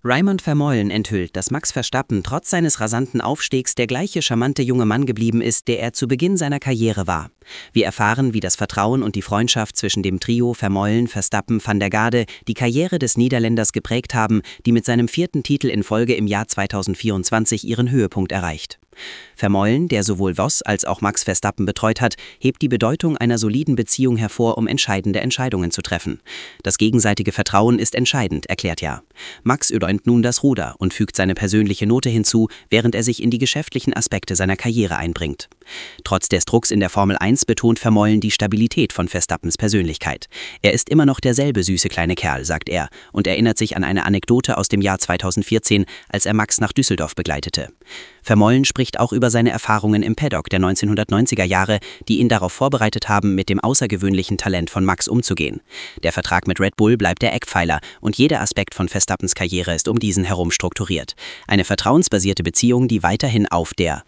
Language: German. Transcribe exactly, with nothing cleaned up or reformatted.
Raymond Vermeulen enthüllt, dass Max Verstappen trotz seines rasanten Aufstiegs der gleiche charmante junge Mann geblieben ist, der er zu Beginn seiner Karriere war. Wir erfahren, wie das Vertrauen und die Freundschaft zwischen dem Trio Vermeulen, Verstappen, Van der Garde die Karriere des Niederländers geprägt haben, die mit seinem vierten Titel in Folge im Jahr zweitausendvierundzwanzig ihren Höhepunkt erreicht. Vermeulen, der sowohl Voss als auch Max Verstappen betreut hat, hebt die Bedeutung einer soliden Beziehung hervor, um entscheidende Entscheidungen zu treffen. Das gegenseitige Vertrauen ist entscheidend, erklärt er. Max übernimmt nun das Ruder und fügt seine persönliche Note hinzu, während er sich in die geschäftlichen Aspekte seiner Karriere einbringt. Trotz des Drucks in der Formel eins betont Vermeulen die Stabilität von Verstappens Persönlichkeit. Er ist immer noch derselbe süße kleine Kerl, sagt er, und erinnert sich an eine Anekdote aus dem Jahr zweitausendvierzehn, als er Max nach Düsseldorf begleitete. Vermeulen spricht auch über seine Erfahrungen im Paddock der neunzehnhundertneunziger Jahre, die ihn darauf vorbereitet haben, mit dem außergewöhnlichen Talent von Max umzugehen. Der Vertrag mit Red Bull bleibt der Eckpfeiler und jeder Aspekt von Verstappens Karriere ist um diesen herum strukturiert. Eine vertrauensbasierte Beziehung, die weiterhin auf der